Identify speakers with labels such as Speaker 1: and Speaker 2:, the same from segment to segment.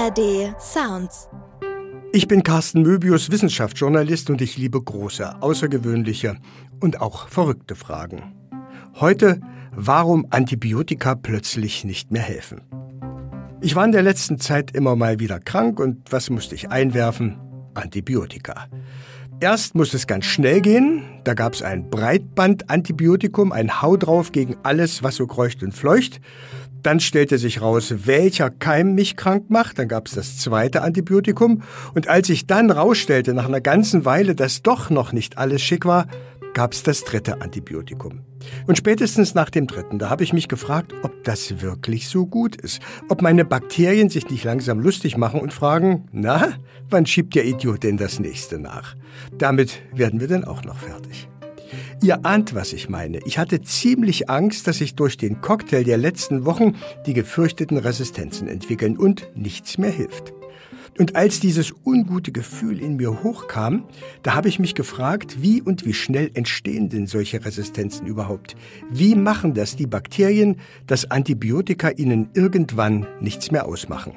Speaker 1: ARD Sounds.
Speaker 2: Ich bin Carsten Möbius, Wissenschaftsjournalist, und ich liebe große, außergewöhnliche und auch verrückte Fragen. Heute, warum Antibiotika plötzlich nicht mehr helfen. Ich war in der letzten Zeit immer mal wieder krank und was musste ich einwerfen? Antibiotika. Erst musste es ganz schnell gehen, da gab es ein Breitband-Antibiotikum, ein Hau drauf gegen alles, was so kreucht und fleucht. Dann stellte sich raus, welcher Keim mich krank macht, dann gab es das zweite Antibiotikum. Und als ich dann rausstellte, nach einer ganzen Weile, dass doch noch nicht alles schick war, gab es das dritte Antibiotikum. Und spätestens nach dem dritten, da habe ich mich gefragt, ob das wirklich so gut ist. Ob meine Bakterien sich nicht langsam lustig machen und fragen, na, wann schiebt der Idiot denn das nächste nach? Damit werden wir dann auch noch fertig. Ihr ahnt, was ich meine. Ich hatte ziemlich Angst, dass sich durch den Cocktail der letzten Wochen die gefürchteten Resistenzen entwickeln und nichts mehr hilft. Und als dieses ungute Gefühl in mir hochkam, da habe ich mich gefragt, wie und wie schnell entstehen denn solche Resistenzen überhaupt? Wie machen das die Bakterien, dass Antibiotika ihnen irgendwann nichts mehr ausmachen?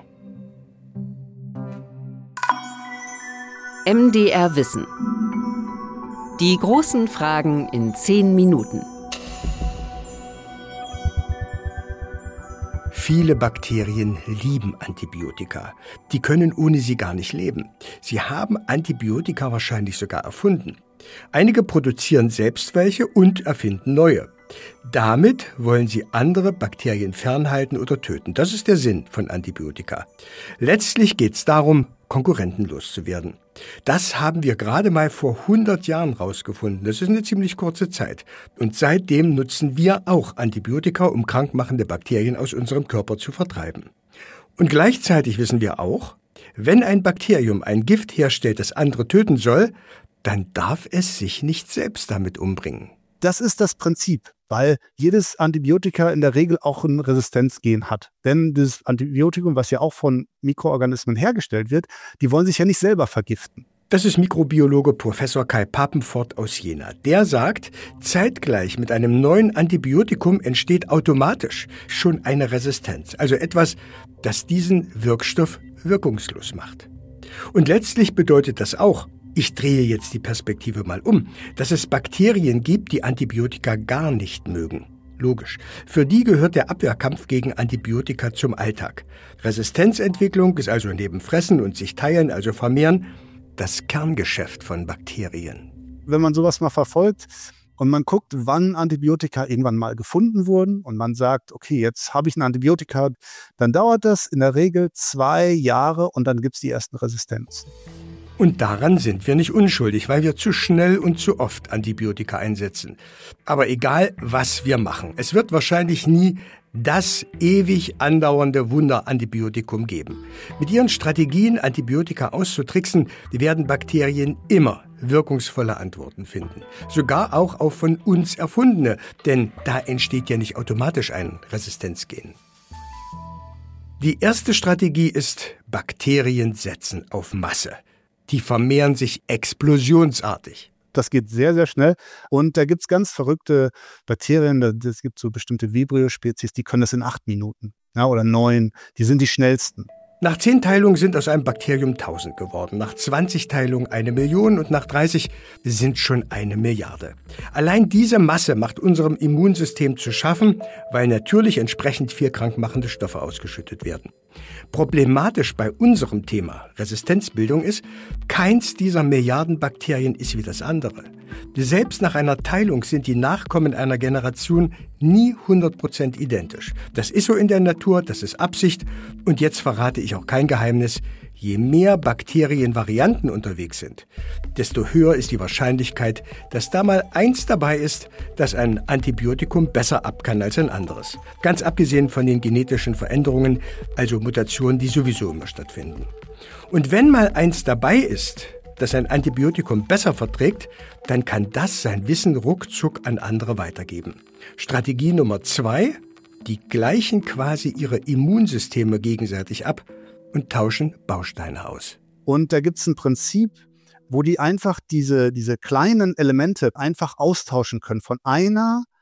Speaker 3: MDR Wissen. Die großen Fragen in 10 Minuten.
Speaker 2: Viele Bakterien lieben Antibiotika. Die können ohne sie gar nicht leben. Sie haben Antibiotika wahrscheinlich sogar erfunden. Einige produzieren selbst welche und erfinden neue. Damit wollen sie andere Bakterien fernhalten oder töten. Das ist der Sinn von Antibiotika. Letztlich geht es darum, Konkurrenten loszuwerden. Das haben wir gerade mal vor 100 Jahren rausgefunden. Das ist eine ziemlich kurze Zeit. Und seitdem nutzen wir auch Antibiotika, um krankmachende Bakterien aus unserem Körper zu vertreiben. Und gleichzeitig wissen wir auch, wenn ein Bakterium ein Gift herstellt, das andere töten soll, dann darf es sich nicht selbst damit umbringen.
Speaker 4: Das ist das Prinzip, weil jedes Antibiotika in der Regel auch ein Resistenzgen hat. Denn das Antibiotikum, was ja auch von Mikroorganismen hergestellt wird, die wollen sich ja nicht selber vergiften.
Speaker 2: Das ist Mikrobiologe Professor Kai Papenfort aus Jena. Der sagt, zeitgleich mit einem neuen Antibiotikum entsteht automatisch schon eine Resistenz. Also etwas, das diesen Wirkstoff wirkungslos macht. Und letztlich bedeutet das auch, ich drehe jetzt die Perspektive mal um, dass es Bakterien gibt, die Antibiotika gar nicht mögen. Logisch. Für die gehört der Abwehrkampf gegen Antibiotika zum Alltag. Resistenzentwicklung ist also neben Fressen und sich teilen, also vermehren, das Kerngeschäft von Bakterien.
Speaker 4: Wenn man sowas mal verfolgt und man guckt, wann Antibiotika irgendwann mal gefunden wurden und man sagt, okay, jetzt habe ich ein Antibiotika, dann dauert das in der Regel 2 Jahre und dann gibt es die ersten Resistenzen.
Speaker 2: Und daran sind wir nicht unschuldig, weil wir zu schnell und zu oft Antibiotika einsetzen. Aber egal, was wir machen, es wird wahrscheinlich nie das ewig andauernde Wunderantibiotikum geben. Mit ihren Strategien, Antibiotika auszutricksen, werden Bakterien immer wirkungsvolle Antworten finden. Sogar auch auf von uns erfundene, denn da entsteht ja nicht automatisch ein Resistenzgen. Die erste Strategie ist, Bakterien setzen auf Masse. Die vermehren sich explosionsartig.
Speaker 4: Das geht sehr, sehr schnell. Und da gibt es ganz verrückte Bakterien. Es gibt so bestimmte Vibrio-Spezies, die können das in 8 Minuten, ja, oder 9. Die sind die schnellsten.
Speaker 2: Nach 10 Teilungen sind aus einem Bakterium 1000 geworden, nach 20 Teilungen 1 Million und nach 30 sind schon 1 Milliarde. Allein diese Masse macht unserem Immunsystem zu schaffen, weil natürlich entsprechend viel krankmachende Stoffe ausgeschüttet werden. Problematisch bei unserem Thema Resistenzbildung ist, keins dieser Milliarden Bakterien ist wie das andere. Selbst nach einer Teilung sind die Nachkommen einer Generation nie 100% identisch. Das ist so in der Natur, das ist Absicht. Und jetzt verrate ich auch kein Geheimnis. Je mehr Bakterienvarianten unterwegs sind, desto höher ist die Wahrscheinlichkeit, dass da mal eins dabei ist, das ein Antibiotikum besser ab kann als ein anderes. Ganz abgesehen von den genetischen Veränderungen, also Mutationen, die sowieso immer stattfinden. Und wenn mal eins dabei ist, das ein Antibiotikum besser verträgt, dann kann das sein Wissen ruckzuck an andere weitergeben. Strategie Nummer 2, die gleichen quasi ihre Immunsysteme gegenseitig ab und tauschen Bausteine aus.
Speaker 4: Und da gibt es ein Prinzip, wo die einfach diese kleinen Elemente einfach austauschen können von einer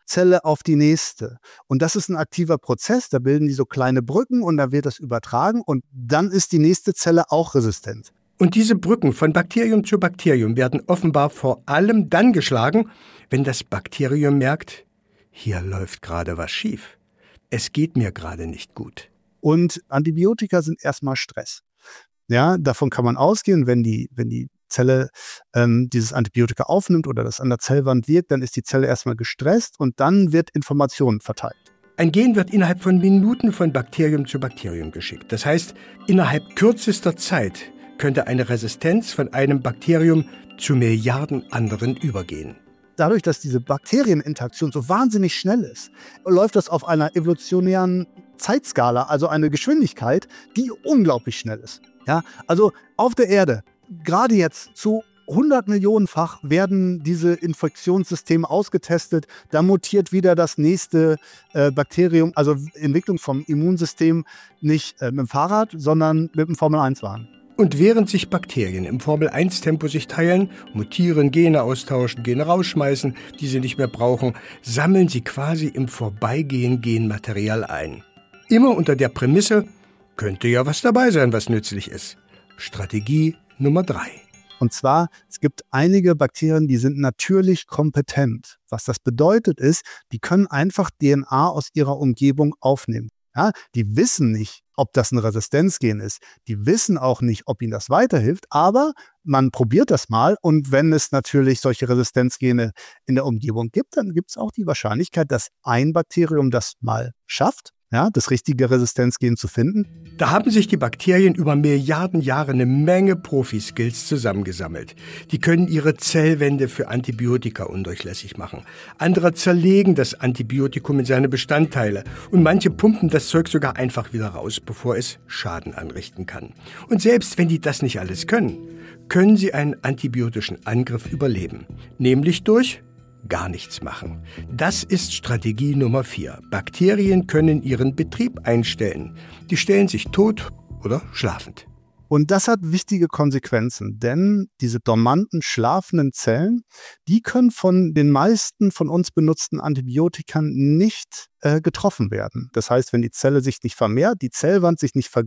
Speaker 4: Zelle auf die nächste. Und das ist ein aktiver Prozess, da bilden die so kleine Brücken und da wird das übertragen und dann ist die nächste Zelle auch resistent.
Speaker 2: Und diese Brücken von Bakterium zu Bakterium werden offenbar vor allem dann geschlagen, wenn das Bakterium merkt, hier läuft gerade was schief. Es geht mir gerade nicht gut.
Speaker 4: Und Antibiotika sind erstmal Stress. Ja, davon kann man ausgehen, wenn die Zelle dieses Antibiotika aufnimmt oder das an der Zellwand wirkt, dann ist die Zelle erstmal gestresst und dann wird Information verteilt.
Speaker 2: Ein Gen wird innerhalb von Minuten von Bakterium zu Bakterium geschickt. Das heißt, innerhalb kürzester Zeit könnte eine Resistenz von einem Bakterium zu Milliarden anderen übergehen.
Speaker 4: Dadurch, dass diese Bakterieninteraktion so wahnsinnig schnell ist, läuft das auf einer evolutionären Zeitskala, also eine Geschwindigkeit, die unglaublich schnell ist. Ja, also auf der Erde, gerade jetzt zu 100 Millionenfach werden diese Infektionssysteme ausgetestet. Da mutiert wieder das nächste Bakterium, also Entwicklung vom Immunsystem nicht mit dem Fahrrad, sondern mit dem Formel-1-Wagen.
Speaker 2: Und während sich Bakterien im Formel-1-Tempo sich teilen, mutieren, Gene austauschen, Gene rausschmeißen, die sie nicht mehr brauchen, sammeln sie quasi im Vorbeigehen Genmaterial ein. Immer unter der Prämisse, könnte ja was dabei sein, was nützlich ist. Strategie Nummer 3.
Speaker 4: Und zwar, es gibt einige Bakterien, die sind natürlich kompetent. Was das bedeutet ist, die können einfach DNA aus ihrer Umgebung aufnehmen. Ja, die wissen nicht, ob das ein Resistenzgen ist. Die wissen auch nicht, ob ihnen das weiterhilft, aber man probiert das mal und wenn es natürlich solche Resistenzgene in der Umgebung gibt, dann gibt es auch die Wahrscheinlichkeit, dass ein Bakterium das mal schafft, ja, das richtige Resistenzgen zu finden.
Speaker 2: Da haben sich die Bakterien über Milliarden Jahre eine Menge Profi-Skills zusammengesammelt. Die können ihre Zellwände für Antibiotika undurchlässig machen. Andere zerlegen das Antibiotikum in seine Bestandteile. Und manche pumpen das Zeug sogar einfach wieder raus, bevor es Schaden anrichten kann. Und selbst wenn die das nicht alles können, können sie einen antibiotischen Angriff überleben. Nämlich durch gar nichts machen. Das ist Strategie Nummer 4. Bakterien können ihren Betrieb einstellen. Die stellen sich tot oder schlafend.
Speaker 4: Und das hat wichtige Konsequenzen, denn diese dormanten, schlafenden Zellen, die können von den meisten von uns benutzten Antibiotika nicht getroffen werden. Das heißt, wenn die Zelle sich nicht vermehrt, die Zellwand sich nicht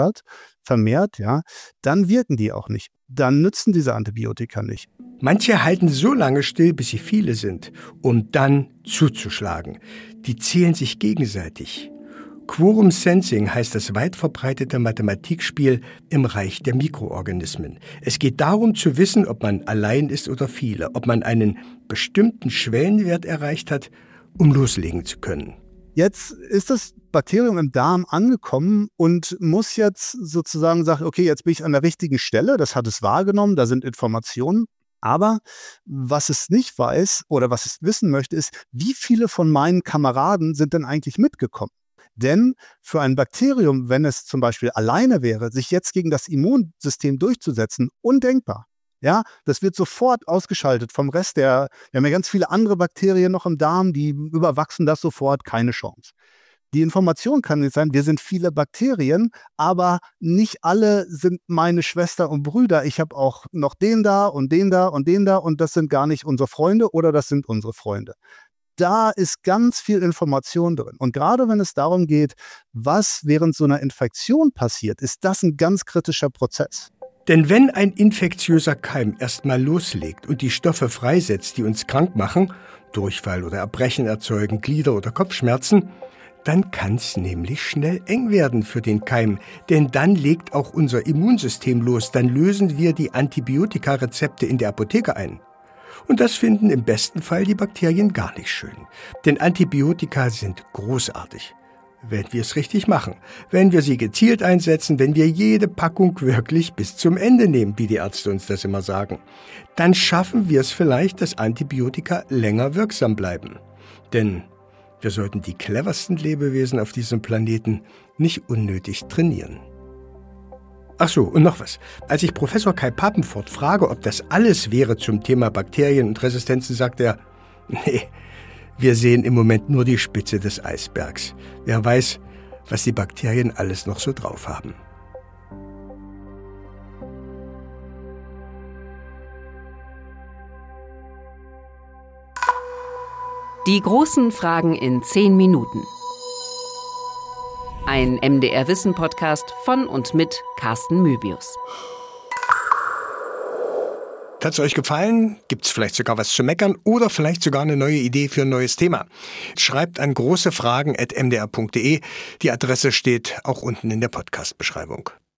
Speaker 4: vermehrt, ja, dann wirken die auch nicht. Dann nützen diese Antibiotika nicht.
Speaker 2: Manche halten so lange still, bis sie viele sind, um dann zuzuschlagen. Die zählen sich gegenseitig. Quorum Sensing heißt das weit verbreitete Mathematikspiel im Reich der Mikroorganismen. Es geht darum zu wissen, ob man allein ist oder viele, ob man einen bestimmten Schwellenwert erreicht hat, um loslegen zu können.
Speaker 4: Jetzt ist das Bakterium im Darm angekommen und muss jetzt sozusagen sagen, okay, jetzt bin ich an der richtigen Stelle, das hat es wahrgenommen, da sind Informationen. Aber was es nicht weiß oder was es wissen möchte, ist, wie viele von meinen Kameraden sind denn eigentlich mitgekommen? Denn für ein Bakterium, wenn es zum Beispiel alleine wäre, sich jetzt gegen das Immunsystem durchzusetzen, undenkbar. Ja, das wird sofort ausgeschaltet vom Rest wir haben ja ganz viele andere Bakterien noch im Darm, die überwachsen das sofort, keine Chance. Die Information kann jetzt sein, wir sind viele Bakterien, aber nicht alle sind meine Schwester und Brüder. Ich habe auch noch den da und den da und den da und das sind gar nicht unsere Freunde oder das sind unsere Freunde. Da ist ganz viel Information drin. Und gerade wenn es darum geht, was während so einer Infektion passiert, ist das ein ganz kritischer Prozess.
Speaker 2: Denn wenn ein infektiöser Keim erstmal loslegt und die Stoffe freisetzt, die uns krank machen, Durchfall oder Erbrechen erzeugen, Glieder- oder Kopfschmerzen, dann kann es nämlich schnell eng werden für den Keim. Denn dann legt auch unser Immunsystem los. Dann lösen wir die Antibiotika-Rezepte in der Apotheke ein. Und das finden im besten Fall die Bakterien gar nicht schön. Denn Antibiotika sind großartig, wenn wir es richtig machen. Wenn wir sie gezielt einsetzen, wenn wir jede Packung wirklich bis zum Ende nehmen, wie die Ärzte uns das immer sagen, dann schaffen wir es vielleicht, dass Antibiotika länger wirksam bleiben. Denn wir sollten die cleversten Lebewesen auf diesem Planeten nicht unnötig trainieren. Ach so, und noch was. Als ich Professor Kai Papenfort frage, ob das alles wäre zum Thema Bakterien und Resistenzen, sagt er, nee, wir sehen im Moment nur die Spitze des Eisbergs. Wer weiß, was die Bakterien alles noch so drauf haben.
Speaker 3: Die großen Fragen in 10 Minuten. Ein MDR-Wissen-Podcast von und mit Carsten Möbius.
Speaker 2: Hat es euch gefallen? Gibt es vielleicht sogar was zu meckern oder vielleicht sogar eine neue Idee für ein neues Thema? Schreibt an großefragen@mdr.de. Die Adresse steht auch unten in der Podcast-Beschreibung.